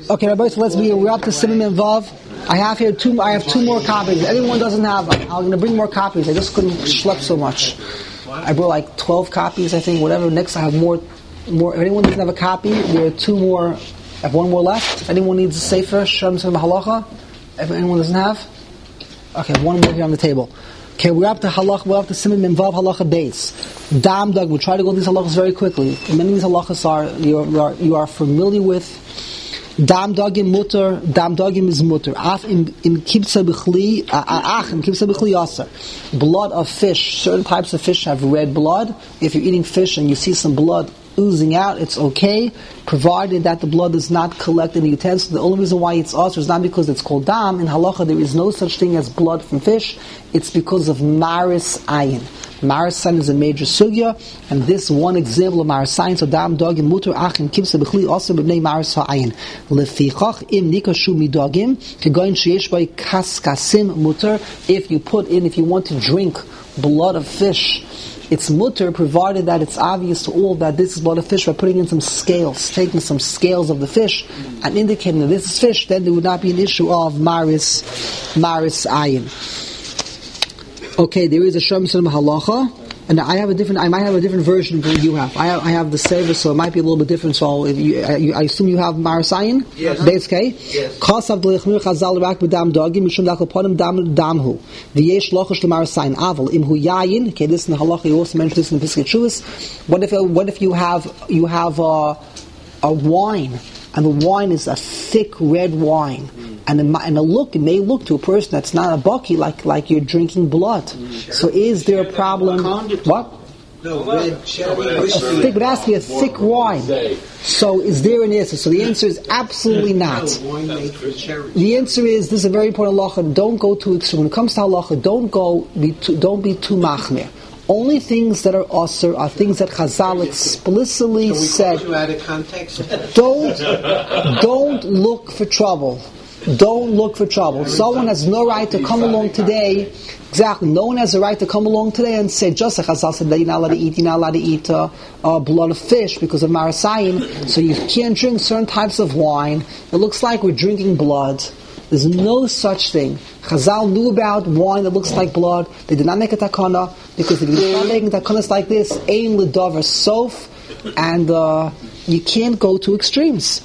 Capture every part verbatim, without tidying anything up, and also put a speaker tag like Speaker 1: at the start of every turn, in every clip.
Speaker 1: Okay, Rabbi, so let's be. We're up to Siman and Vav. I have here two. I have two more copies. Anyone doesn't have, I'm going to bring more copies. I just couldn't schlep so much. I brought like twelve copies, I think. Whatever. Next, I have more. More. If anyone doesn't have a copy, there are two more. I have one more left. If anyone needs a sefer, Shem Shem Halacha. If anyone doesn't have, okay, one more here on the table. Okay, we're up to halacha. We're up to Siman and Vav halacha base. Dam dog. We'll try to go through these halachas very quickly. Many of these halachas are you are you are familiar with. Dam dogim mutter, dam dogim is mutter. Af in in kibsa b'chli, ach in kibsa b'chli yasser. Blood of fish. Certain types of fish have red blood. If you're eating fish and you see some blood oozing out, it's okay, provided that the blood does not collect in the utensil. The only reason why it's usher is not because it's called dam. In halacha, there is no such thing as blood from fish. It's because of maris ayin. Maris ayin is a major sugya, and this one example of maris ayin. So dam dogim muter achim kibsa b'chli also b'nei maris ha'ayin. Lefichach im nikashu midogim kegoyin sheyesh by kaskasim muter. If you put in, if you want to drink blood of fish, it's mutter, provided that it's obvious to all that this is blood of fish by putting in some scales, taking some scales of the fish and indicating that this is fish. Then there would not be an issue of maris maris ayin. Okay, there is a Shem Shem Halacha, and I have a different. I might have a different version than you have. I have, I have the Sefer, so it might be a little bit different. So, if you, I, I assume you have Maris Ayin.
Speaker 2: Yes.
Speaker 1: Base K.
Speaker 2: Yes.
Speaker 1: Kasav d'lechmir chazal rak b'dam dogim mishum dakoponim dam damhu v'yesh lochash l'Maris Ayin aval imhu yayin. Okay, this in the Halacha. You also mentioned this in the Pesach Shuvas. What if what if you have you have a, a wine, and the wine is a thick red wine? And a, and a look, it may look to a person that's not a bucky like like you're drinking blood. So is there a problem? What?
Speaker 2: No, red,
Speaker 1: a thick, but it has to be a thick wine. So is there an answer? So the answer is absolutely not. The answer is, this is a very important halacha. Don't go too extreme. When it comes to halacha, don't go be too, don't be too machmir. Only things that are asur are things that Chazal explicitly
Speaker 2: Can we
Speaker 1: said.
Speaker 2: you out of context?
Speaker 1: Don't don't look for trouble. Don't look for trouble. Someone has no right to come along today. Exactly. No one has a right to come along today and say, just like Chazal said that you're not allowed to eat, you're not allowed to eat uh, uh, blood of fish because of marasayin, so you can't drink certain types of wine. It looks like we're drinking blood. There's no such thing. Chazal knew about wine that looks like blood. They did not make a takana, because if you're not making takanas like this, ein l'davar sof, and uh, you can't go to extremes.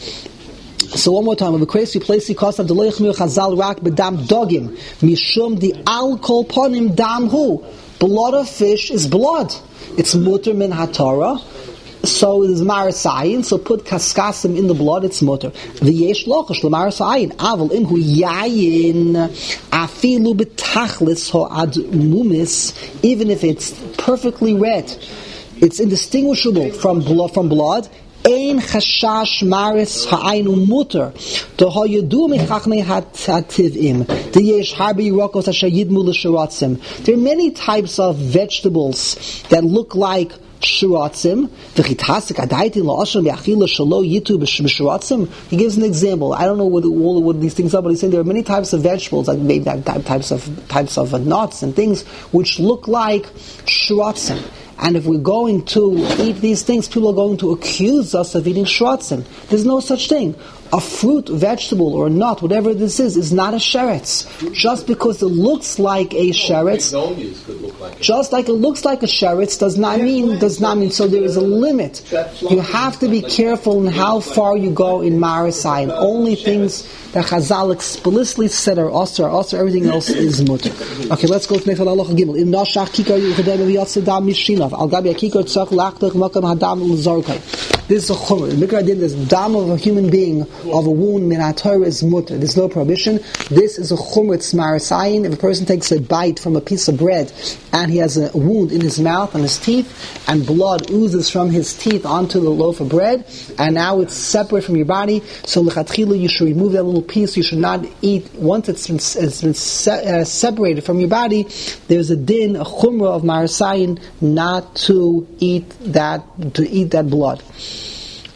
Speaker 1: So one more time, of the crazy place he cost of the leichmir chazal rak bedam dogim mishum the alcohol ponim dam hu. Blood of fish is blood. It's muter min hatara. So it is marasayin. So put kaskasim in the blood. It's muter. V'yesh lochash l'marasayin. Aval imhu yayin afilu betachlis ho ad mumis. Even if it's perfectly red, it's indistinguishable from blood. From blood. Ein chashash maris ha'aynu muter to ha'yadu mechachmei hativim the yesh harbi rokos asher yidmu l'shiratzim. There are many types of vegetables that look like shiratzim. V'chitasik adaiti la'asham v'achila shalo yitu b'shiratzim. He gives an example. I don't know what all what these things are, but he's saying there are many types of vegetables, like maybe types of types of nuts and things which look like shiratzim. And if we're going to eat these things, people are going to accuse us of eating shratzim. There's no such thing. A fruit, vegetable, or a nut, whatever this is, is not a sheretz. Just because it looks like a sheretz, just like it looks like a sheretz, does not mean, does not mean, so there is a limit. You have to be careful in how far you go in Marisai, and only things that Chazal explicitly said are osir, are osir, everything else is mutter. Okay, let's go to Nefal Halacha Gimel. In Nashach Kikar Yechadem V'Yatzedam Mishinav, Al Gabi Kikar Tzach Lachtach Makam Hadam L'Zorkai. This is a chumrah. The Mikra did this dam of a human being, of a wound, min ha-Torah is mutter. There's no prohibition. This is a chumrah, it's marasayin. If a person takes a bite from a piece of bread, and he has a wound in his mouth and his teeth, and blood oozes from his teeth onto the loaf of bread, and now it's separate from your body, so lechatchila, you should remove that little piece. You should not eat, once it's been, it's been se- uh, separated from your body, there's a din, a chumrah of marasayin, not to eat that, to eat that blood.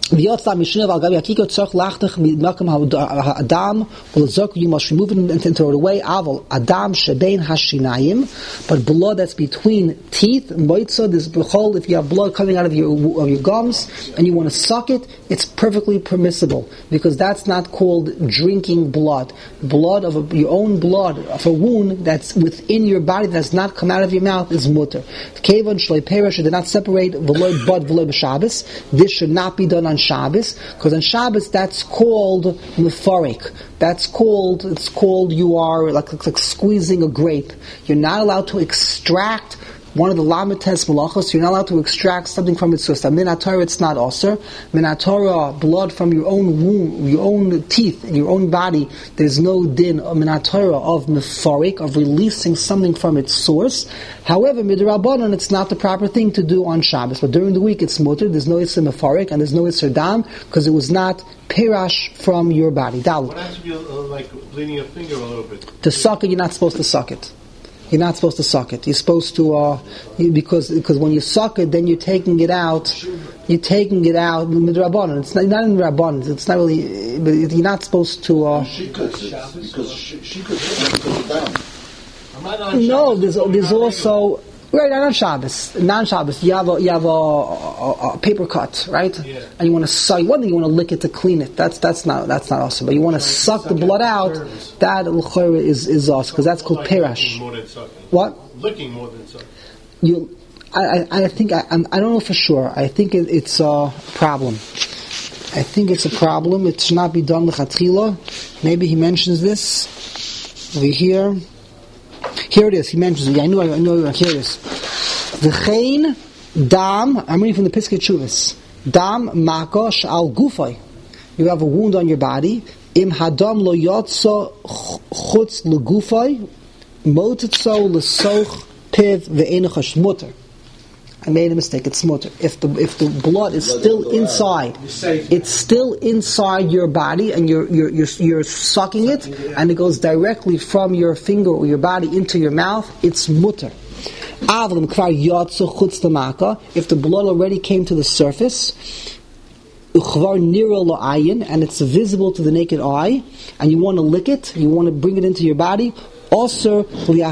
Speaker 1: V'yotza mishnev al gabi hakikot tzarich lachtach mimakam ha'adam v'lezok, you must remove it and throw it away. Aval adam shebein hashinayim, but blood that's between teeth, moitza, this b'chol, if you have blood coming out of your of your gums and you want to suck it, it's perfectly permissible because that's not called drinking blood. Blood of a, your own blood of a wound that's within your body that's not come out of your mouth is mutter. Kevon shlei perish, did not separate v'loy bud v'loy b'Shabbos. This should not be done on Shabbos, because on Shabbos that's called mefarik. That's called, it's called you are like, like, like squeezing a grape. You're not allowed to extract one of the lamites malachos. You're not allowed to extract something from its system. Min HaTorah, it's not osir. Min HaTorah, blood from your own womb, your own teeth, in your own body, there's no din of Min HaTorah of mefarik, of releasing something from its source. However, midrabanan, it's not the proper thing to do on Shabbos. But during the week, it's mutter. There's no isser mefarik and there's no isser dam because it was not pirash from your body. Dal.
Speaker 3: What happens if you're uh, like bleeding your finger a little bit?
Speaker 1: To suck it, you're not supposed to suck it. You're not supposed to suck it. You're supposed to, uh, you, because because when you suck it, then you're taking it out. You're taking it out midrabanan. It's not, not in rabbanan. It's not really. But you're not supposed to. Uh,
Speaker 4: she could, because she, she could put it down.
Speaker 1: No, there's there's also right non Shabbos, non Shabbos. You have a you have a, a, a paper cut, right?
Speaker 3: Yeah.
Speaker 1: And you want to suck. One thing you want to lick it to clean it. That's that's not that's not awesome. But you want to suck the blood out. That l'chorah is is awesome because that's called pirash. What?
Speaker 3: Licking more than sucking.
Speaker 1: You, I I, I think I I'm, I don't know for sure. I think it, it's a problem. I think it's a problem. It should not be done lechatchila. Maybe he mentions this over here. Here it is. He mentions it. Yeah, I know. I know. Here it is. V'chein dam. I'm reading from the Piskei Teshuvos. Dam makosh al gufay. You have a wound on your body. Im hadam lo yotza chutz legufay motitzo lesoch piv ve'enechash mutter. I made a mistake. It's mutter. If the if the blood is still inside, it's still inside your body, and you're you're you're, you're sucking it, and it goes directly from your finger or your body into your mouth. It's mutter. If the blood already came to the surface, and it's visible to the naked eye, and you want to lick it, you want to bring it into your body, also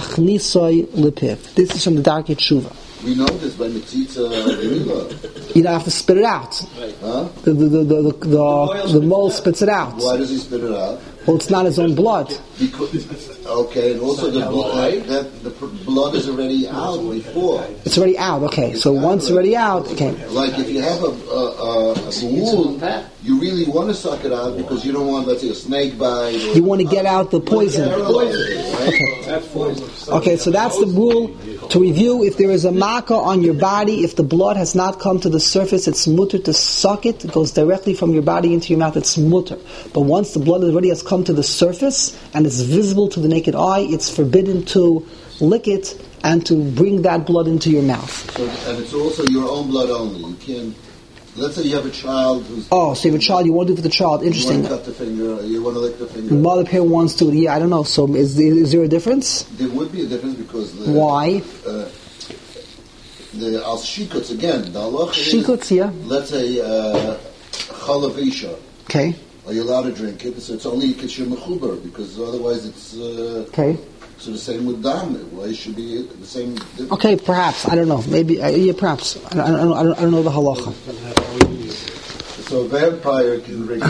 Speaker 1: this is from the Darkei Tshuva.
Speaker 4: We know this by Mitzitza Gemila.
Speaker 1: You don't have to spit it out.
Speaker 4: Huh?
Speaker 1: The, the, the, the, the, the, the mole spits it out.
Speaker 4: Why does he spit it out?
Speaker 1: Well, it's not his own blood.
Speaker 4: Because, okay, and also the blood, that the blood is already out before.
Speaker 1: It's already out, okay. So once it's already out, okay.
Speaker 4: Like if you have a, a, a, a wound, you really want to suck it out because you don't want, let's say, a snake bite. Or,
Speaker 1: you want to get out the poison.
Speaker 4: Okay.
Speaker 1: Okay, so that's the rule. To review, if there is a makkah on your body, if the blood has not come to the surface, it's mutter to suck it. It goes directly from your body into your mouth, it's mutter. But once the blood already has come to the surface and it's visible to the naked eye, it's forbidden to lick it and to bring that blood into your mouth.
Speaker 4: So, and it's also your own blood only. You can't. Let's say you have a child who's...
Speaker 1: Oh, so you have a child, you want to do it for the child. Interesting.
Speaker 4: You want to cut the finger, you want to lick the finger.
Speaker 1: The mother parent wants to, yeah, I don't know. So is, is there a difference?
Speaker 4: There would be a difference because... The,
Speaker 1: Why?
Speaker 4: Uh, the al shikuts, again, the halach is...
Speaker 1: Shikuts, yeah.
Speaker 4: Let's say uh, chalav isha.
Speaker 1: Okay.
Speaker 4: Are you allowed to drink it? So it's only kishir mechuber, because otherwise it's... Uh,
Speaker 1: okay.
Speaker 4: So the same with dam. Why it should be the same? Difference.
Speaker 1: Okay, perhaps I don't know. Maybe uh, yeah, perhaps I don't, I don't, I don't, I don't know the halacha.
Speaker 4: So a vampire can drink.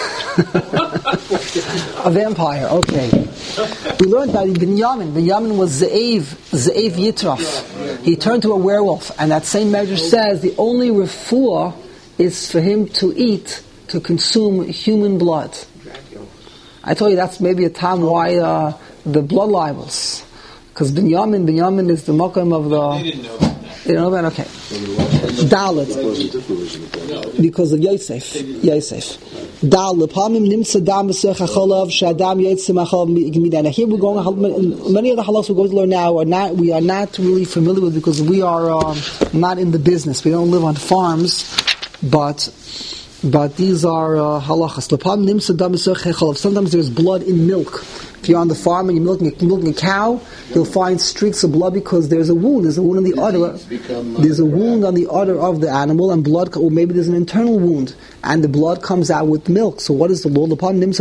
Speaker 1: A vampire. Okay. We learned that Binyamin. Binyamin was Ze'ev, Ze'ev Yitraf. He turned to a werewolf, and that same measure says the only refuah is for him to eat, to consume human blood. I told you that's maybe a time why. Uh, The blood libels, because Binyamin, Binyamin is the makam of the.
Speaker 3: They didn't know that.
Speaker 1: They don't know that. Okay. Dalet, because of Yosef. Yosef. Dalet. Pamim nimsa dam b'sech hacholav shadam yitzim hacholav midan. Here we're going. Many of the halachas we're going to learn now are not. We are not really familiar with because we are um, not in the business. We don't live on farms, but. But these are uh, halachas. Sometimes there's blood in milk. If you're on the farm and you're milking, you're milking a cow, you'll find streaks of blood because there's a wound. There's a wound on the udder. There's a wound on the udder of the animal, and blood, or maybe there's an internal wound, and the blood comes out with milk. So what is the law?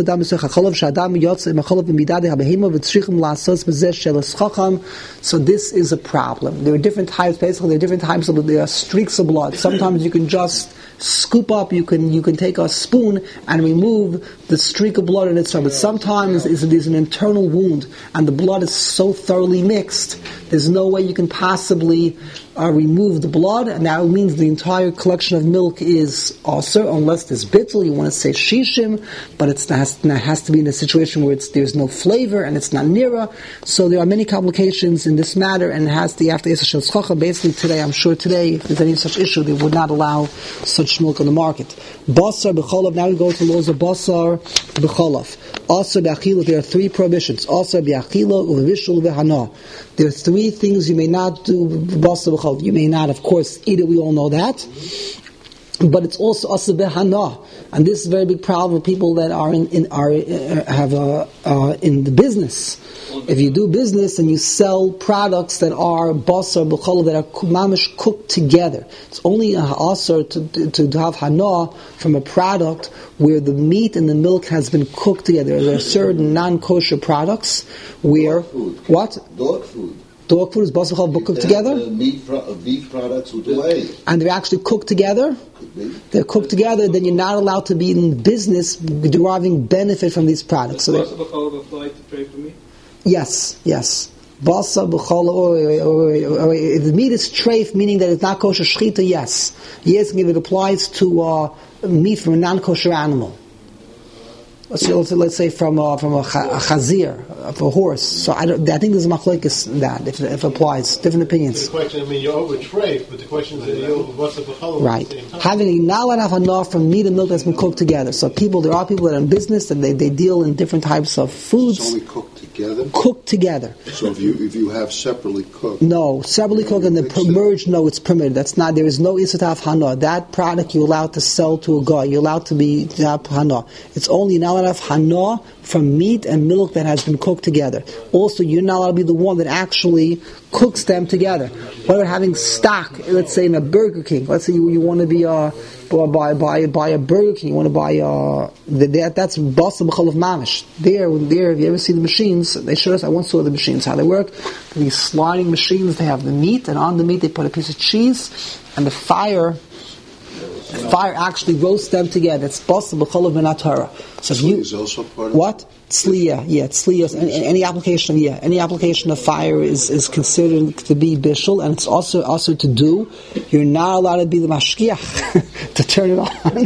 Speaker 1: So this is a problem. There are different types. Basically, there are different types of. There are streaks of blood. Sometimes you can just scoop up. You can you can take a spoon and remove the streak of blood in itself. But sometimes there's an internal wound, and the blood is so thoroughly mixed. There's no way you can possibly uh, remove the blood, and that means the entire collection of milk is also, unless there's bittul, you want to say shishim, but it's, it, has, it has to be in a situation where it's, there's no flavor and it's not nira. So there are many complications in this matter, and it has to, after Yisra Shel Tzchacha, basically today, I'm sure today, if there's any such issue, they would not allow such milk on the market. Basar b'cholav, now we go to the laws of basar b'cholav. Also b'achila, there are three prohibitions. Also b'achila, uv'vishul v'hana. There are three things you may not do basar b'cholav. You may not, of course, eat it, we all know that. But it's also asa b'hana. And this is a very big problem with people that are in, in are uh, have a, uh, in the business. If you do business and you sell products that are basar b'cholav, that are mamish cooked together, it's only a asar to, to, to have hana from a product where the meat and the milk has been cooked together. There are certain non-kosher products where
Speaker 4: Dog food.
Speaker 1: What?
Speaker 4: Dog food.
Speaker 1: Dog food is basar b'cholav cooked together,
Speaker 4: Uh, meat pro- uh, beef products with whey.
Speaker 1: and they're actually cooked together.
Speaker 4: Could be.
Speaker 1: They're cooked together. Then you're not allowed to be in business deriving benefit from these products. So
Speaker 5: Does b'cholav apply to trade for me?
Speaker 1: yes, yes. Basa b'cholav, or, or, or if the meat is treif, meaning that it's not kosher shchita, yes, yes. If it applies to uh, meat from a non-kosher animal. Let's say, let's say, let's say from uh, from a, cha, a chazir, of a horse. So I, don't, I think there's a machlokes that if, if it applies, different opinions.
Speaker 3: The question, I mean, you're over trade, but the question is, you're over what's the b'cholav
Speaker 1: Right.
Speaker 3: at the same time.
Speaker 1: Having not enough enough from meat and milk that's been cooked together. So people, there are people that are in business and they, they deal in different types of
Speaker 6: It's
Speaker 1: foods
Speaker 6: only cooked together.
Speaker 1: cooked together.
Speaker 6: So if you if you have separately cooked,
Speaker 1: No, separately cooked and then
Speaker 6: Mix it.
Speaker 1: merged, no, it's permitted. That's not, there is no isataf hana. That product you're allowed to sell to a guy. You're allowed to be to have hana. It's only not enough hana from meat and milk that has been cooked together. Also, you're not allowed to be the one that actually cooks them together. What about having stock, let's say in a Burger King? Let's say you, you want to be uh, buy, buy, buy a Burger King, you want to buy, uh, that, that's basar b'cholav mamish. There, there, if you ever see the machines, they showed us, I once saw the machines, how they work. These sliding machines, they have the meat, and on the meat they put a piece of cheese, and the fire, the fire actually roasts them together. It's basar b'cholav v'natara. So if
Speaker 6: Tzli
Speaker 1: you,
Speaker 6: is also part of
Speaker 1: what? Tzliya, yeah, tzliya. Any, any application, yeah, any application of fire is, is considered to be bishul, and it's also also to do. You're not allowed to be the mashkiach to turn it on,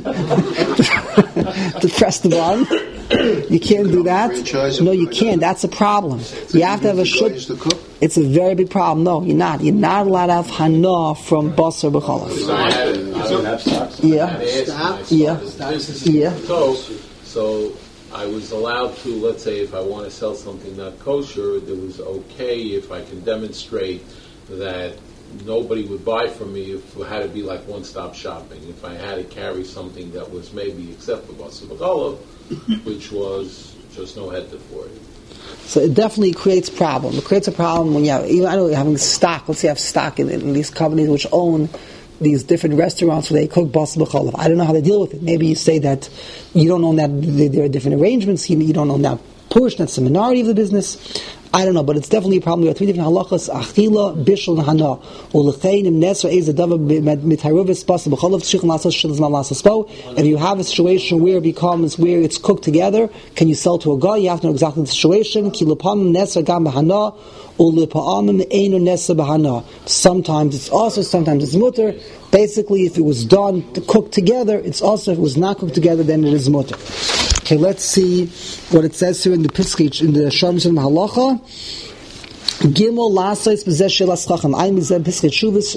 Speaker 1: to press the button. You can't do that.
Speaker 6: franchise
Speaker 1: No,
Speaker 6: it.
Speaker 1: you can't. That's a problem. You have to have a
Speaker 6: The guy
Speaker 1: shuk.
Speaker 6: is the cook.
Speaker 1: It's a very big problem. No, you're not. You're not allowed to have hana from basar b'cholav.
Speaker 7: I had, I would have stocks.
Speaker 1: Yeah.
Speaker 7: I had asked myself,
Speaker 1: Yeah.
Speaker 7: is this-
Speaker 1: Yeah.
Speaker 7: So, so I was allowed to, let's say, if I want to sell something not kosher, it was okay if I can demonstrate that nobody would buy from me if it had to be like one-stop shopping. If I had to carry something that was maybe except for basar b'cholav, which was just no head for it.
Speaker 1: So it definitely creates problem. It creates a problem when you have, even I know you're having stock. Let's say you have stock in, in these companies which own these different restaurants where they cook basar b'cholav. I don't know how they deal with it. Maybe you say that you don't own that. There are different arrangements. You, you don't own that portion. That's the minority of the business. I don't know, but it's definitely a problem. There are three different halachas: achila, bishul, and hana. Ulechein im nesra ez adava mitayruvis basar b'cholav tzichin lasas shil zman lasas bo. If you have a situation where it becomes where it's cooked together, can you sell to a guy? You have to know exactly the situation. Ki lepamim nesra gam b'hana, ulepa'amim einu nesra b'hana. Sometimes it's also, sometimes it's mutter. Basically, if it was done to cook together, it's also, if it was not cooked together, then it is mutter. Okay, let's see what it says here in the Piskich, in the Sharm Shalom Halacha. Gimel lasais b'zeh shelas chacham. Ein b'zeh Piskich Shuvas,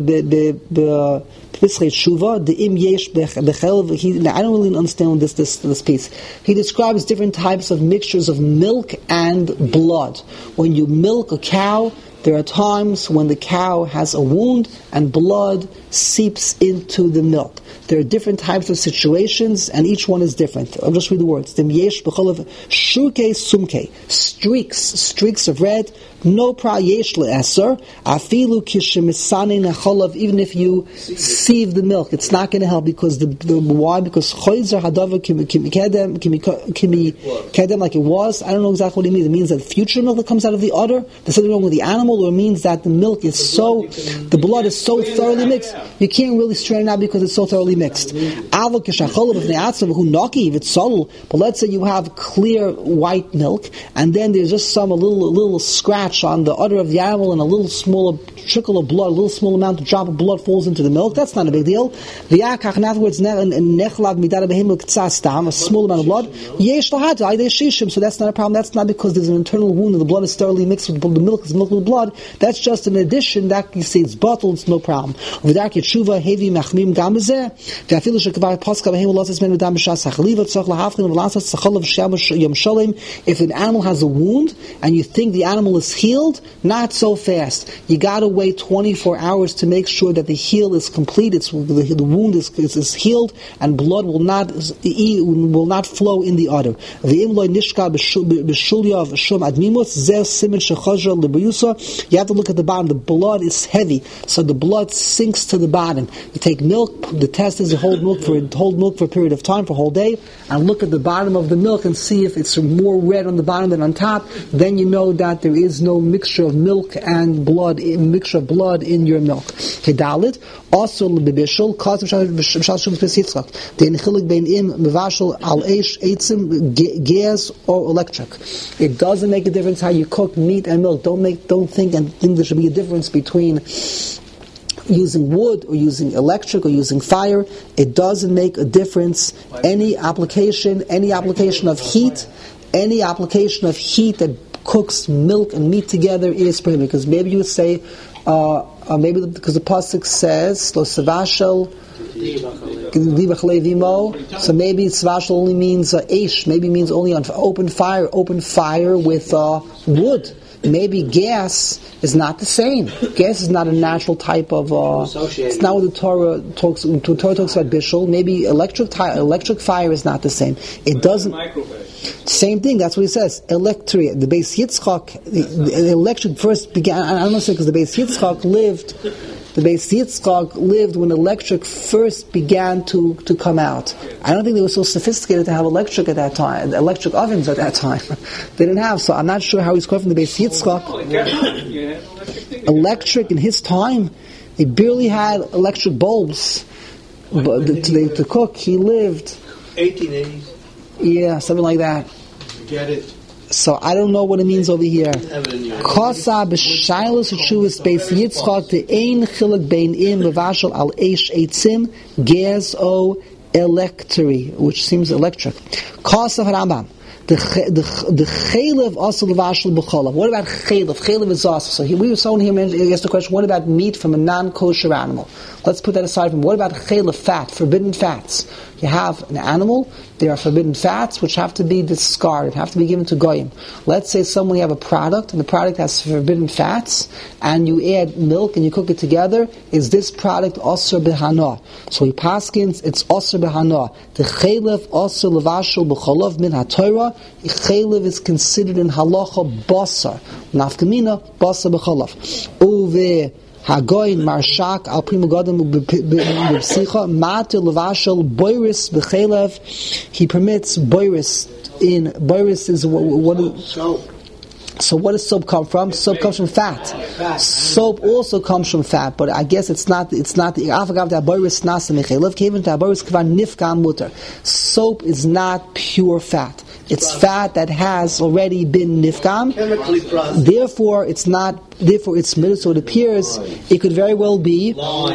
Speaker 1: Piskich Shuva, the im yesh bechel. I don't really understand this, this, this piece. He describes different types of mixtures of milk and blood. When you milk a cow, There are times when the cow has a wound and blood seeps into the milk. There are different types of situations, and each one is different. I'll just read the words. Shurke sumke, streaks, streaks of red. No pra yesh le'eser. Afilu kishemisane nacholav. Even if you sieve the milk, it's not going to help because the, the why? Because choizer hadavar kimi kedem kimi kedem like it was. I don't know exactly what it means. It means that future milk that comes out of the udder. There's something wrong with the animal, or it means that the milk is so, the blood is so thoroughly mixed. You can't really strain it out because it's so thoroughly mixed. But let's say you have clear white milk, and then there's just some a little a little scratch on the udder of the animal, and a little smaller trickle of blood, a little small amount of drop of blood falls into the milk. That's not a big deal. In other words, a small amount of blood. So that's not a problem. That's not because there's an internal wound and the blood is thoroughly mixed with the milk. Is milk with blood. That's just an addition. That you see, it's bottled. It's no problem. If an animal has a wound and you think the animal is healed, not so fast. You got to wait twenty-four hours to make sure that the heal is complete. It's the, the wound is, is, is healed, and blood will not will not flow in the udder. You have to look at the bottom. The blood is heavy, so the blood sinks to the bottom. You take milk. The test is to hold milk for hold milk for a period of time, for a whole day, and look at the bottom of the milk and see if it's more red on the bottom than on top. Then you know that there is no mixture of milk and blood, mixture of blood in your milk. Kedalit also lebibishul cause of b'shal b'sitzchak. The inchilik bein im mevashal al eish eitzim gas or electric. It doesn't make a difference how you cook meat and milk. Don't make, don't think and think there should be a difference between using wood or using electric or using fire. It doesn't make a difference. Any application, any application of heat, any application of heat that cooks milk and meat together is prohibited. Because maybe you would say, uh, uh, maybe because the pasuk says, "Lo savashel." So maybe svashel only means uh, eish. Maybe means only on open fire. Open fire with uh, wood. Maybe gas is not the same. Gas is not a natural type of. Uh, it's not what the Torah talks. The Torah talks about bishul. Maybe electric ty- electric fire is not the same. It doesn't. Same thing. That's what he says. Electric. The Beis Yitzchak. The, the electric first began. I don't know because the Beis Yitzchak lived. The Beis Yitzchak lived when electric first began to, to come out. I don't think they were so sophisticated to have electric at that time, electric ovens at that time. They didn't have, so I'm not sure how he's quoted from the Beis Yitzchak. Electric in his time, they barely had electric bulbs but to, to, to cook. He lived
Speaker 2: eighteen eighties.
Speaker 1: Yeah, something like that.
Speaker 2: Get it.
Speaker 1: So I don't know what it means over here. Kosa b'shaylos shuvas Beis Yitzchak the ein chiluk bein im mevashal al eish eitzim gas o electri, which seems electric. Kosa Rambam the the the chaylev also levashal b'cholav. What about chaylev? Chaylev is also. So he, we were someone here asked the question: what about meat from a non-kosher animal? Let's put that aside from. What about chaylev, fat, forbidden fats? You have an animal, there are forbidden fats which have to be discarded, have to be given to goyim. Let's say someone you have a product, and the product has forbidden fats, and you add milk and you cook it together. Is this product osur b'hana? So he paskins, it's osur b'hana. The chaylev osur levashal b'cholav min haTorah. Chaylev is considered in halacha basar. Nafkamina basar b'cholav. Uve Hagoyin marshak al prima godem b'psicha matir levashel boiris b'chelev. He permits boiris. In boiris is what? what
Speaker 2: Soap.
Speaker 1: So what does soap come from? Soap comes from fat. Soap also comes from fat, but I guess it's not. It's not the afagav that boiris nasa mechelev came into boiris kvan nifkam mutter. Soap is not pure fat. It's fat that has already been nifkam.
Speaker 2: Chemically processed.
Speaker 1: Therefore, it's not. Therefore, it's middle. So it appears it could very well be.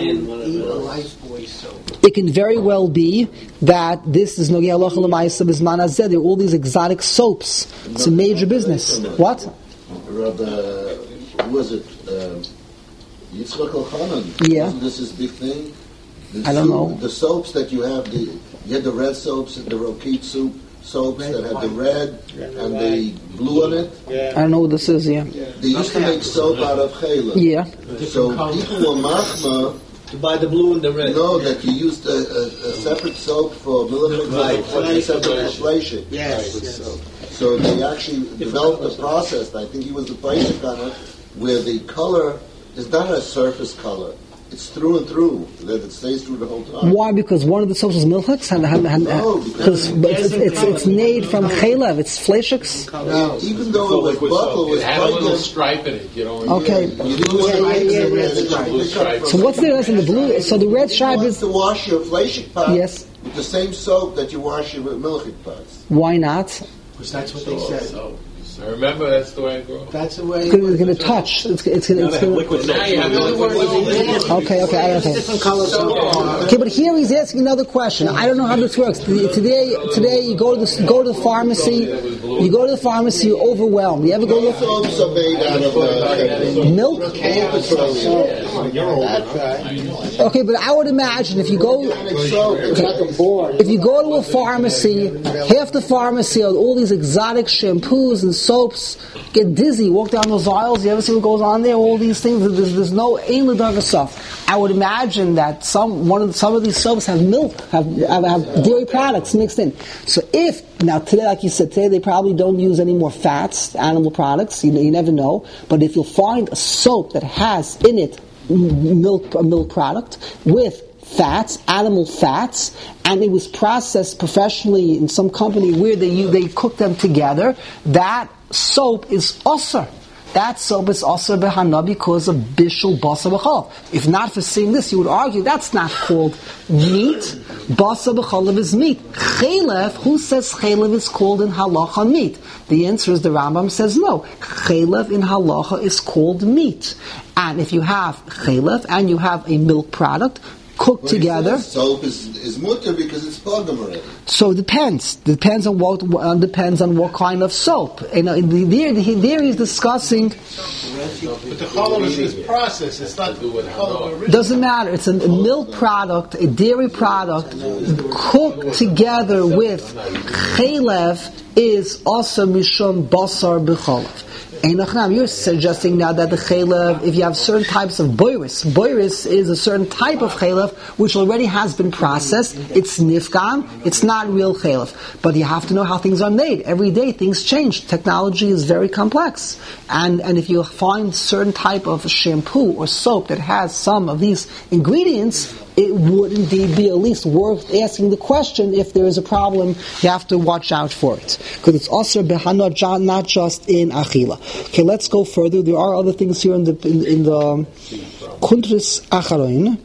Speaker 1: It can very well be that this is Nogi Halacha L'Maisa B'Zman Hazeh. There are all these exotic soaps. It's a major business. What?
Speaker 4: Rabbi, who was it? Uh, Yitzchak Elchanan.
Speaker 1: Yeah.
Speaker 4: Wasn't this his big thing? The
Speaker 1: I don't
Speaker 4: soup,
Speaker 1: know.
Speaker 4: The soaps that you have, the, you had the red soaps, the roquette soup. soaps that had the red and the blue on it.
Speaker 1: I don't know what this is, yeah.
Speaker 4: They used to make soap out of challah.
Speaker 1: Yeah.
Speaker 4: So people were machma
Speaker 2: To buy the blue and the red.
Speaker 4: know that you used a, a, a separate soap for military
Speaker 2: Right.
Speaker 4: and a separate for fleishik.
Speaker 2: Yes. yes.
Speaker 4: So they actually developed a process, I think he was the fleishik on it, where the color is not a surface color. It's through and through, that it stays through the whole time.
Speaker 1: Why? Because one of the soaps is milchiks, and, and, and
Speaker 4: No,
Speaker 1: because it's, it's, it's made from chaylev. It's fleishiks.
Speaker 4: Now, even though it was buckle, it was
Speaker 7: It had a little
Speaker 4: pregnant,
Speaker 7: stripe in it, you know.
Speaker 1: Okay.
Speaker 4: you didn't want to
Speaker 2: Yeah,
Speaker 4: make
Speaker 2: yeah,
Speaker 4: the
Speaker 2: yeah,
Speaker 4: red
Speaker 2: that's
Speaker 4: stripe.
Speaker 7: Blue stripe.
Speaker 1: So what's the difference in the blue? So the red stripe
Speaker 4: You
Speaker 1: is
Speaker 4: want to wash your fleishik pot
Speaker 1: Yes.
Speaker 4: with the same soap that you wash your milchik pots.
Speaker 1: why not?
Speaker 2: Because that's what they said.
Speaker 7: So, I remember that's the way I grew up.
Speaker 2: That's the way.
Speaker 1: Because it's going to touch. It's, it's going to.
Speaker 7: But now you have
Speaker 1: Okay, okay, I okay.
Speaker 2: Different colors.
Speaker 1: Okay, but here he's asking another question. I don't know how this works. Today, today you go to the go to the pharmacy. You go to the pharmacy. You're overwhelmed. You ever go to the
Speaker 4: Soaps are made out of uh,
Speaker 1: milk? Okay, but I would imagine if you go if you go to a pharmacy, half the pharmacy are all these exotic shampoos and soaps. Get dizzy. Walk down those aisles. You ever see what goes on there? All these things. There's, there's no ain l'darga stuff. I would imagine that some one of the, some of these soaps have milk, have, have have dairy products mixed in. So if now today, like you said, today they probably don't use any more fats, animal products. You, you never know. But if you'll find a soap that has in it milk, a milk product with fats, animal fats, and it was processed professionally in some company where they they cook them together, that soap is osur. That soap is osur behana because of bishul basar b'chalav. If not for seeing this, you would argue that's not called meat. Basar b'chalav is meat. Chaylev, who says chaylev is called in halacha meat? The answer is the Rambam says no. Chaylev in halacha is called meat. And if you have chaylev and you have a milk product, cooked together.
Speaker 4: Soap is, is mutter because it's pogum already.
Speaker 1: So it depends. Depends on what uh, depends on what kind of soap. And uh, the, there, the, there he's discussing.
Speaker 3: But the challah is this process. It's not the challah original.
Speaker 1: Doesn't matter. It's a, a milk product, a dairy product, cooked together with chaylev is also mishum basar b'chalav. You're suggesting now that the chaylev, if you have certain types of boiris, boiris is a certain type of chaylev which already has been processed. It's nifkan. It's not real chaylev. But you have to know how things are made. Every day things change. Technology is very complex. And and if you find certain type of shampoo or soap that has some of these ingredients, it would indeed be at least worth asking the question. If there is a problem, you have to watch out for it. Because it's also behana, not just in achila. Okay, let's go further. There are other things here in the in, in the Kuntris Acharoin.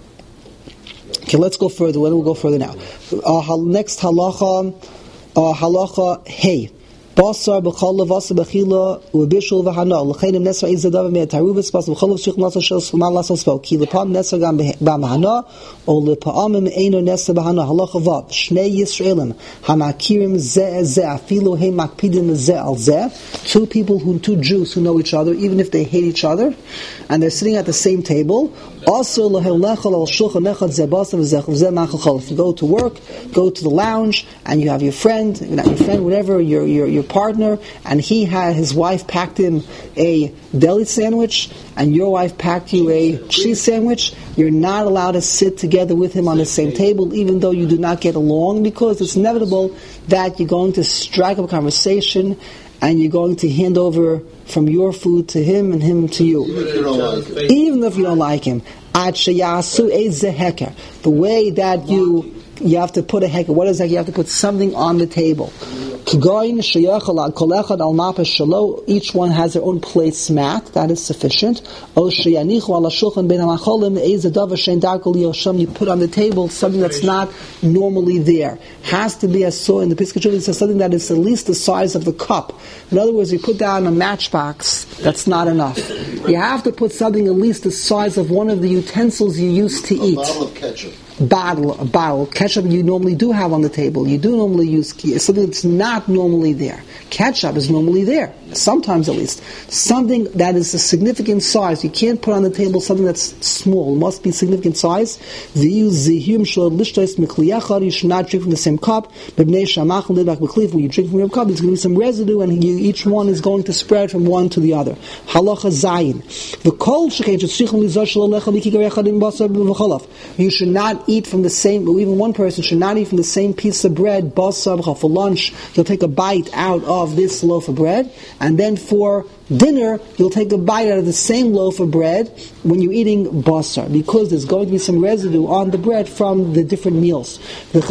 Speaker 1: Okay, let's go further. When we'll go further now. Uh, next halacha, uh, halacha hey. Basar b'chalav basar b'chila u'bishul v'hana l'cheinim nesra izadav me'taruvus basar b'chalav shich nasa shel smal nasa spok ki l'pam nesra gam b'hana or l'pa'amim eino nesra b'hana halacha vav shnei Yisraelim hamakirim zeh zeh afilu he makpidim zeh al zeh, two people who two Jews who know each other even if they hate each other and they're sitting at the same table. Also, if you go to work, go to the lounge, and you have your friend, not your friend, whatever, your your your partner, and he had his wife packed him a deli sandwich, and your wife packed you a cheese sandwich. You're not allowed to sit together with him on the same table, even though you do not get along, because it's inevitable that you're going to strike up a conversation, and you're going to hand over from your food to him and him to you.
Speaker 4: Even if you don't like him.
Speaker 1: Even if you don't like him. The way that you you have to put a heker. What is that? You have to put something on the table. Each one has their own placemat. That is sufficient. You put on the table something that's not normally there. Has to be, as so in the Pesach it says, something that is at least the size of the cup. In other words, you put down a matchbox, that's not enough. You have to put something at least the size of one of the utensils you used to eat.
Speaker 4: A bottle of ketchup.
Speaker 1: Bottle, a bottle. Ketchup you normally do have on the table. You do normally use something that's not normally there. Ketchup is normally there. sometimes at least, something that is a significant size. You can't put on the table something that's small. It must be significant size. You should not drink from the same cup. When you drink from your cup, there's going to be some residue, and you, each one is going to spread from one to the other. Halacha Zayin. You should not eat from the same, or even one person should not eat from the same piece of bread, basar. For lunch, you'll take a bite out of this loaf of bread, and then for dinner, you'll take a bite out of the same loaf of bread when you're eating basar, because there's going to be some residue on the bread from the different meals. You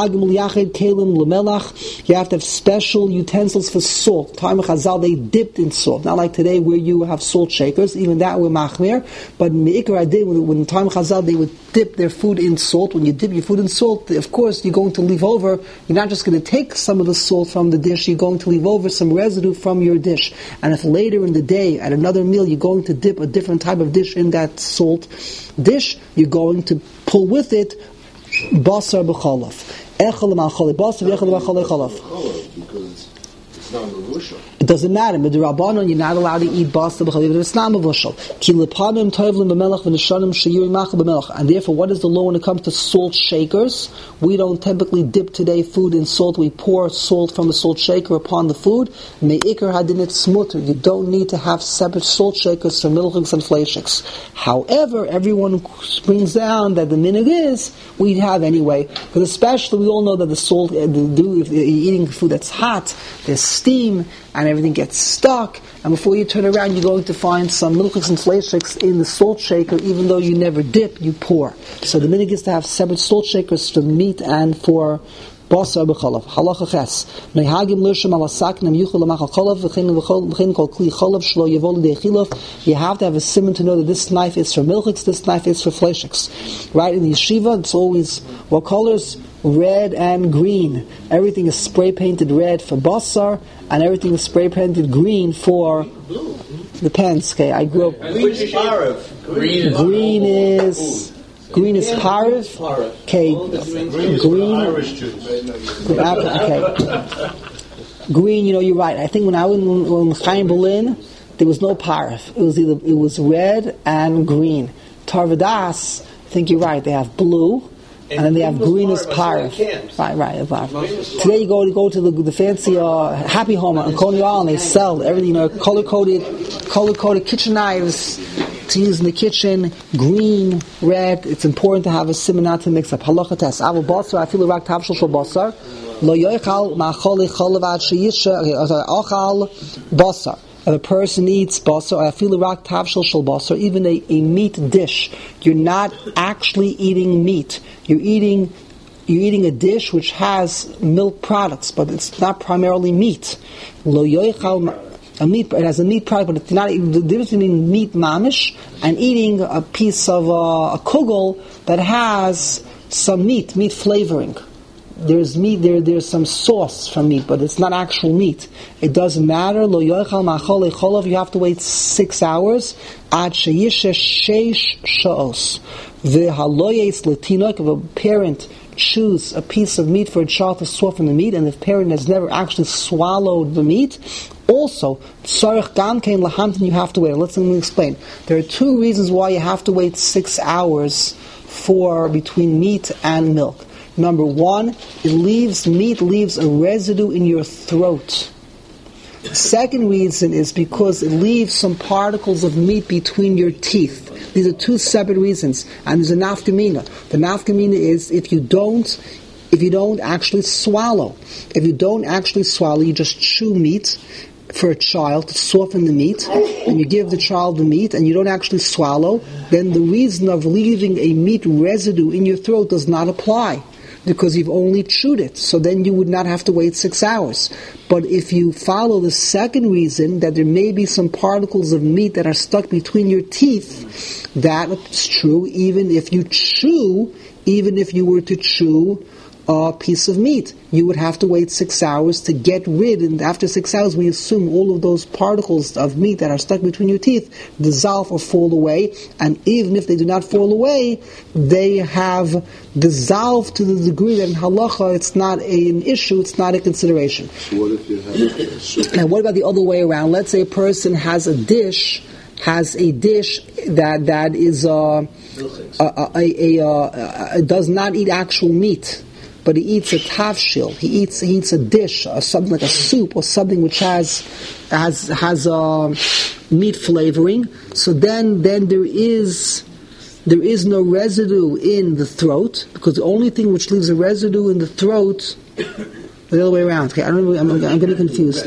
Speaker 1: have to have special utensils for salt. Time of Chazal, they dipped in salt. Not like today where you have salt shakers, even that we're machmir, but me'ikar adin, when in time of Chazal, they would dip their food in salt. When you dip your food in salt, of course, you're going to leave over, you're not just going to take some of the salt from the dish, you're going to leave over some residue from your dish. And if later in the day, at another meal, you're going to dip a different type of dish in that salt dish, you're going to pull with it basar b'cholov. Echel ma'achol basar, echel ma'achol cholov.
Speaker 4: Because it's not mevushal.
Speaker 1: It doesn't matter. With the Rabbanon, you're not allowed to eat basar b'cholov if it's not mevushal. Ki lepanim toivlim b'melach v'nishanim sheyiri machal b'melach. And therefore, what is the law when it comes to salt shakers? We don't typically dip today food in salt. We pour salt from the salt shaker upon the food. Me'ikar hadinit smutter. You don't need to have separate salt shakers for milchiks and fleishiks. However, everyone brings down that the minhag is we have anyway. Because especially we all know that the salt, the, the, if you're eating food that's hot, there's steam, and everything gets stuck, and before you turn around, you're going to find some milchiks and fleishiks in the salt shaker. Even though you never dip, you pour. So the minhag is to have separate salt shakers for meat and for basar b'cholav. Halacha ches. Nehagim l'shem ala saknem yuchol l'machal cholav v'chein v'chein kol kli cholav shlo yevol l'dei chilov. You have to have a simon to know that this knife is for milchiks, this knife is for fleishiks. Right in the yeshiva, it's always what colors? Red and green. Everything is spray painted red for basar, and everything is spray painted green for
Speaker 3: Blue.
Speaker 1: depends. Okay, I grew up.
Speaker 2: Green is parv.
Speaker 7: Green is
Speaker 1: Green is green is parv. Okay,
Speaker 3: Green is
Speaker 1: green.
Speaker 3: Irish Jews.
Speaker 1: Okay, green. You know, you're right. I think when I was in Chaim Berlin, there was no parv. It was either it was red and green. Tarvadas, I think you're right. They have blue. And, and then they have green as parv. Right, right. right. Today you go to go to the, the fancy uh, Happy Home on Coney Island. They sell everything, you know, color coded, color coded kitchen knives to use in the kitchen. Green, red. It's important to have a simon not to mix up. Halacha tes. Avu basar. I feel rak tavshel shel basar. Lo yochal ma'achol cholav ad sheyisha. Ochal basar. If a person eats basar, I feel rak tavshel shel basar, even a, a meat dish, you're not actually eating meat. You're eating you're eating a dish which has milk products, but it's not primarily meat. Lo yochal a meat, it has a meat product, but it's not the difference between meat mamish and eating a piece of uh, a kugel that has some meat, meat flavoring. There's meat there. There's some sauce from meat, but it's not actual meat. It doesn't matter. Lo yochal ma'achol echolov. You have to wait six hours. Ad sheyishe sheish shaos. V'haloyes letinok. If a parent chews a piece of meat for a child to swallow from the meat, and the parent has never actually swallowed the meat, also tzarich gam kein lahamtin. You have to wait. Let's let me explain. There are two reasons why you have to wait six hours for between meat and milk. Number one, it leaves meat leaves a residue in your throat. The second reason is because it leaves some particles of meat between your teeth. These are two separate reasons, and there's a nafkamina. The nafkamina is if you don't, if you don't actually swallow. If you don't actually swallow, you just chew meat for a child to soften the meat, and you give the child the meat, and you don't actually swallow, then the reason of leaving a meat residue in your throat does not apply, because you've only chewed it. So then you would not have to wait six hours. But if you follow the second reason, that there may be some particles of meat that are stuck between your teeth, that is true even if you chew, even if you were to chew uh, piece of meat. You would have to wait six hours to get rid, and after six hours we assume all of those particles of meat that are stuck between your teeth dissolve or fall away, and even if they do not fall away, they have dissolved to the degree that in halacha it's not an issue, it's not a consideration.
Speaker 6: So what if you have soup?
Speaker 1: Now what about the other way around? Let's say a person has a dish, has a dish that, that is uh, a, a, a, a, a, a, does not eat actual meat, but he eats a tafshil. He eats he eats a dish, or something like a soup, or something which has has has uh, meat flavoring. So then then there is there is no residue in the throat, because the only thing which leaves a residue in the throat, the other way around. Okay, I don't know, I'm, I'm getting confused.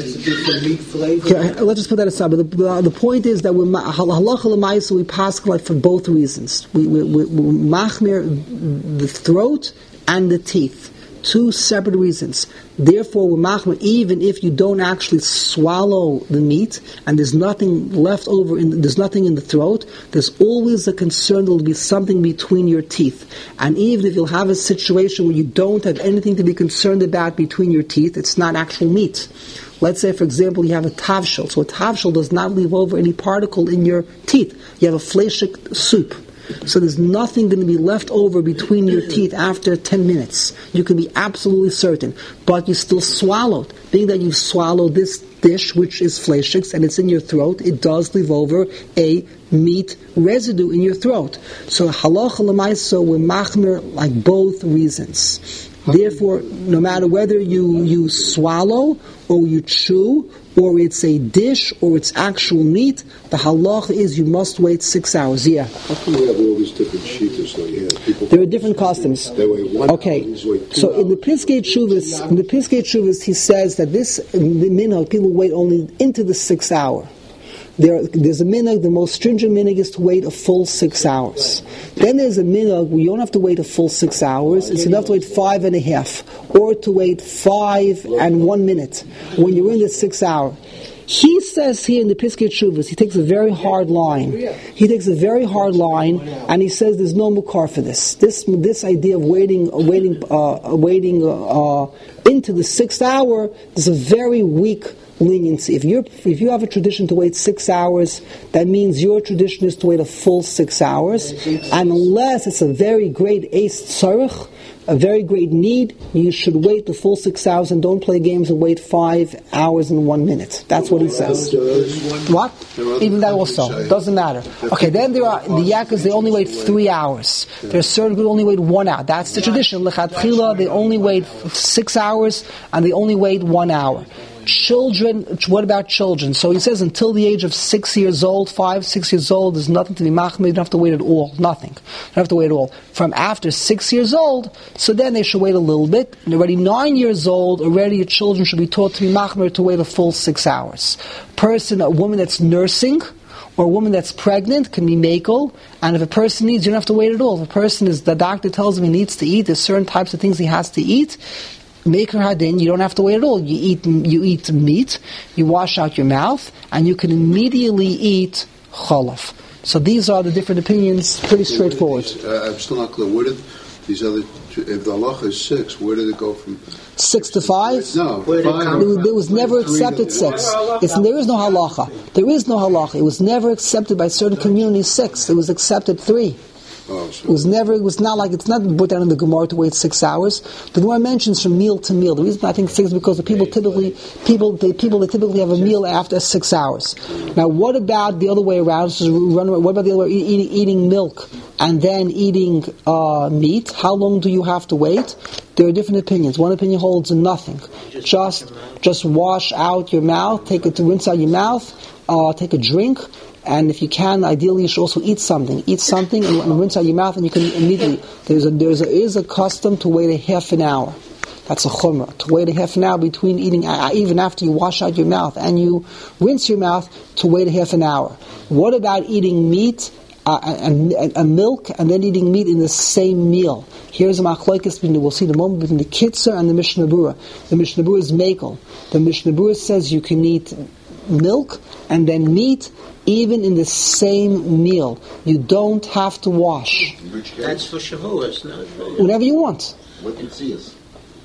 Speaker 1: Okay, let's just put that aside. But the, the, the point is that we're halacha l'maisa, we pass like for both reasons. We we we, we machmir the throat and the teeth. Two separate reasons. Therefore, we're machmir even if you don't actually swallow the meat and there's nothing left over, in, there's nothing in the throat, there's always a concern there will be something between your teeth. And even if you'll have a situation where you don't have anything to be concerned about between your teeth, it's not actual meat. Let's say, for example, you have a tavshil. So a tavshil does not leave over any particle in your teeth. You have a fleshik soup. So there's nothing going to be left over between your teeth after ten minutes. You can be absolutely certain. But you still swallowed. Being that you swallowed this dish, which is fleshix, and it's in your throat, it does leave over a meat residue in your throat. So halacha l'maisa, we're machmer like both reasons. Therefore, no matter whether you, you swallow or you chew, or it's a dish, or it's actual meat, the halacha is you must wait six hours. Yeah.
Speaker 6: How come we have all these different sheetas? So you have people.
Speaker 1: There are different customs.
Speaker 6: They wait one
Speaker 1: okay.
Speaker 6: hour, these wait two
Speaker 1: so in the
Speaker 6: hours.
Speaker 1: Piskei Teshuvos, in the Piskei Teshuvos, he says that this the minhag, people wait only into the sixth hour. There, there's a minhag, the most stringent minhag is to wait a full six hours. Then there's a minhag where you don't have to wait a full six hours, it's enough to wait five and a half, or to wait five and one minute when you're in the sixth hour. He says here in the Piskei Teshuvos, he takes a very hard line. He takes a very hard line, and he says there's no mukar for this. This this idea of waiting, waiting, uh, waiting uh, into the sixth hour is a very weak leniency. If you if you have a tradition to wait six hours, that means your tradition is to wait a full six hours, and unless it's a very great ace tzarich, a very great need, you should wait the full six hours and don't play games and wait five hours and one minute. That's what he says. What? Even that also. Doesn't matter. Okay, then there are, the yakas, they only wait three hours. There are certain people who only wait one hour. That's the tradition. Lechatchila, they only wait six hours and they only wait one hour. Children, what about children? So he says until the age of six years old, five, six years old, there's nothing to be machmir, you don't have to wait at all, nothing. You don't have to wait at all. From after six years old, so then they should wait a little bit. And already nine years old, already your children should be taught to be machmir to wait a full six hours. Person, a woman that's nursing, or a woman that's pregnant can be makel, and if a person needs, you don't have to wait at all. If a person is, the doctor tells him he needs to eat, there's certain types of things he has to eat, Maker hadin, you don't have to wait at all. You eat you eat meat, you wash out your mouth, and you can immediately eat cholov. So these are the different opinions, pretty
Speaker 6: So
Speaker 1: straightforward.
Speaker 6: These, uh, I'm still not clear. Where did these other, if the halacha is six, where did it go from?
Speaker 1: Six to five?
Speaker 6: No,
Speaker 2: Where did it
Speaker 6: five.
Speaker 2: come
Speaker 1: It was, it was never
Speaker 6: three
Speaker 1: accepted
Speaker 6: to-
Speaker 1: six. It's, there is no halacha. There is no halacha. It was never accepted by certain communities six. It was accepted three.
Speaker 6: Oh,
Speaker 1: It
Speaker 6: so
Speaker 1: was never, it was not like, it's not put down in the Gemara to wait six hours. The Gemara mentions from meal to meal. The reason I think six is because the people typically, people, the people they typically have a meal after six hours. Now what about the other way around? So run, what about the other way, eating, eating milk and then eating uh, meat? How long do you have to wait? There are different opinions. One opinion holds nothing. Just, just wash out your mouth, take it to rinse out your mouth, uh, take a drink, and if you can, ideally you should also eat something. Eat something and, and rinse out your mouth, and you can immediately. There's a there's a is a custom to wait a half an hour. That's a chumrah. To wait a half an hour between eating, uh, even after you wash out your mouth and you rinse your mouth, to wait a half an hour. What about eating meat uh, and, and, and milk and then eating meat in the same meal? Here's a machlokes. We'll see the moment between the Kitzur and the Mishnah Berurah. The Mishnah Berurah is mekel. The Mishnah Berurah says you can eat milk and then meat even in the same meal. You don't have to wash.
Speaker 2: That's for Shavuos, not
Speaker 1: Whenever you want.
Speaker 4: What you see is.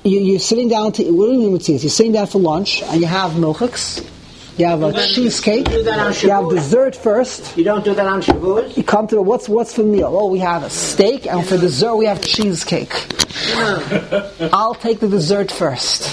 Speaker 1: you, you're sitting down to, what do you mean with You're sitting down for lunch, and you have milchiks, you have a cheesecake,
Speaker 2: You do that on
Speaker 1: you have
Speaker 2: Shavuos?
Speaker 1: dessert first.
Speaker 2: You don't do that on Shavuos?
Speaker 1: You come to the, what's what's for meal? Oh, we have a steak, and for dessert we have cheesecake. I'll take the dessert first.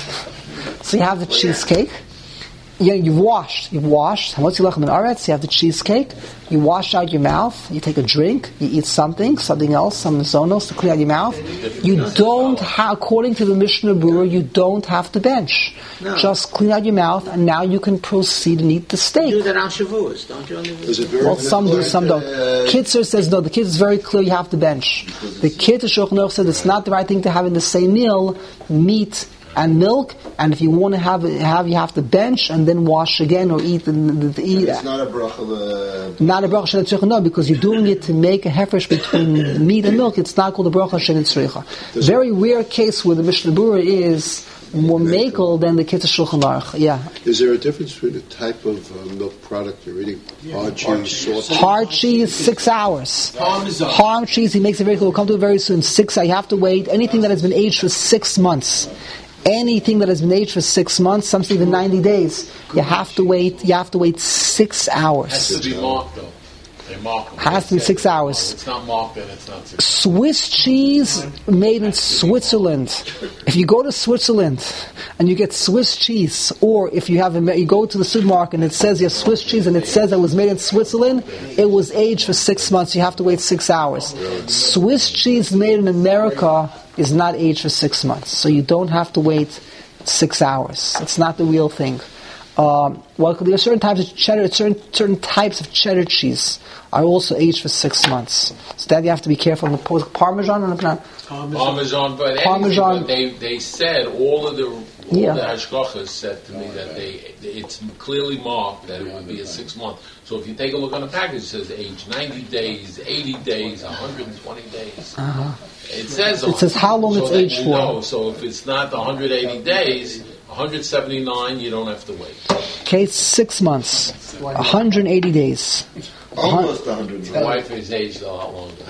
Speaker 1: So you have the cheesecake. You, you've washed. You've washed. Once you lechem in aretz, you have the cheesecake. You wash out your mouth. You take a drink. You eat something, something else, some zonos to clean out your mouth. You don't have, according to the Mishnah Berurah, you don't have to bench.
Speaker 2: No.
Speaker 1: Just clean out your mouth, and now you can proceed and eat the steak.
Speaker 2: You do that on Shavuos, don't you? On the
Speaker 6: Is it very
Speaker 1: Well, some do, some don't. Kitzer says no. The Kitzer is very clear. You have to bench. The Kitzer Shulchan Aruch said it's not the right thing to have in the same meal meat and milk. And if you want to have have, you have to bench and then wash again or eat. The, the, the, eat.
Speaker 4: It's not a bracha. Uh,
Speaker 1: Not a bracha shel tzricha, no, because you're doing it to make a hefresh between meat and milk. It's not called a bracha shel tzricha. Very rare case where the Mishnah Berurah is more makel than the Kitzer Shulchan Aruch. Yeah.
Speaker 6: Is there a difference between the type of uh, milk product you're eating? Hard cheese, soft cheese?
Speaker 1: Hard cheese, six hours.
Speaker 3: Parmesan.
Speaker 1: Hard cheese, he makes it very clear. We'll come to it very soon. Six, you have to wait. Anything that has been aged for six months. Anything that has been aged for six months, some say even ninety days, you have to wait. You have to wait six
Speaker 7: Has
Speaker 1: hours.
Speaker 7: to be marked though. They mark them.
Speaker 1: Has to be six hours.
Speaker 7: It's not marked, then it's not six.
Speaker 1: Swiss cheese made in Switzerland. If you go to Switzerland and you get Swiss cheese, or if you have a, you go to the supermarket and it says you have Swiss cheese and it says it was made in Switzerland, it was aged for six months. You have to wait six hours. Swiss cheese made in America is not aged for six months, so you don't have to wait six hours. It's not the real thing. Um, well, there are certain types of cheddar, certain certain types of cheddar cheese are also aged for six months. So that you have to be careful. The Parmesan and the
Speaker 7: Parmesan, but anything,
Speaker 1: Parmesan-
Speaker 7: but they they said all of the all
Speaker 1: Yeah.
Speaker 7: the hashgachas said to me that they it's clearly marked that it would be a six month. So if you take a look on the package, it says age ninety days, eighty days, one hundred twenty days.
Speaker 1: Uh-huh.
Speaker 7: It says
Speaker 1: It
Speaker 7: on
Speaker 1: says how long
Speaker 7: so
Speaker 1: it's
Speaker 7: that
Speaker 1: aged
Speaker 7: you
Speaker 1: for.
Speaker 7: know. So if it's not one hundred eighty days, one hundred seventy-nine, you don't have to wait.
Speaker 1: Okay, six months, one hundred eighty days.
Speaker 4: almost one hundred.
Speaker 7: My wife is aged a lot longer.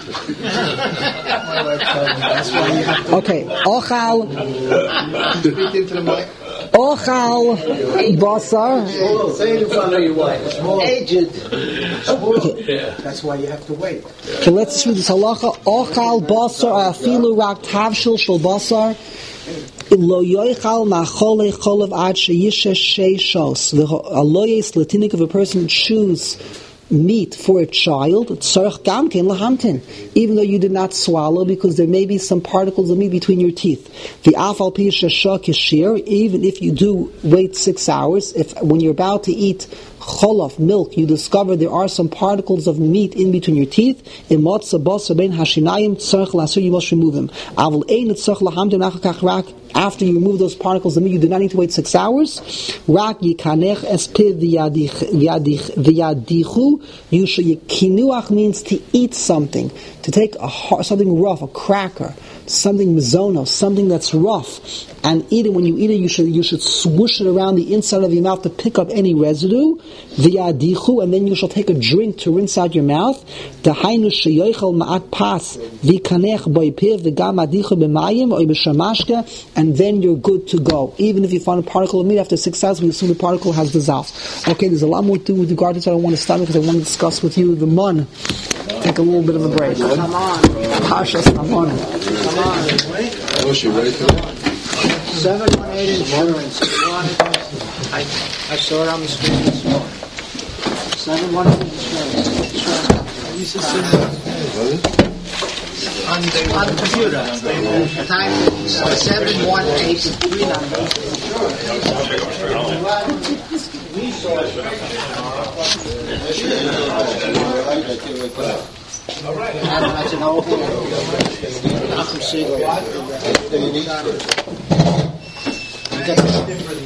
Speaker 1: Okay, ochal,
Speaker 3: Speak into the mic.
Speaker 1: ochal, basar.
Speaker 2: Say it in front of your wife. Aged.
Speaker 7: Yeah.
Speaker 2: That's why you have to wait.
Speaker 1: Okay, let's read this halacha. Ochal basar afilu rak tavshil shel basar. Lo yoichal ma'chole cholav ad sheyishesh sheishos. The aloyes latinik of a person choose meat for a child, tzarech gamken lahamtin, even though you did not swallow, because there may be some particles of meat between your teeth. The afal pi sheshah kishir, even if you do wait six hours, if when you're about to eat cholov, milk, you discover there are some particles of meat in between your teeth, imotza basar ben hashinayim tzarech lasur, you must remove them. Aval ein tzarech lahamtin achakach rak. After you remove those particles of meat, you do not need to wait six hours. Rak yikanech espiv v'yadichu. You should, kinuach means to eat something, to take a hard, something rough, a cracker, something mizono, something that's rough, and eat it. When you eat it, you should you should swoosh it around the inside of your mouth to pick up any residue. V'yadichu, and then you shall take a drink to rinse out your mouth. Dahainu sheyochel ma'at pas v'yikanech boipiv v'gam adichu b'mayim or b'shamashka. And then you're good to go. Even if you find a particle of meat after six hours, we assume the particle has dissolved. Okay, there's a lot more to do with regard to this. I don't want to stop because I want to discuss with you the mun. Take a little bit of a break.
Speaker 2: Come on.
Speaker 1: Pashas Hamon.
Speaker 2: Come on.
Speaker 6: Oh, she ready for that?
Speaker 2: seven one eight insurance. I, I saw it on the screen this morning. seven one eight insurance. On the, on the computer. The time is seven one eight three number. That's an old one. Malcolm Siegel.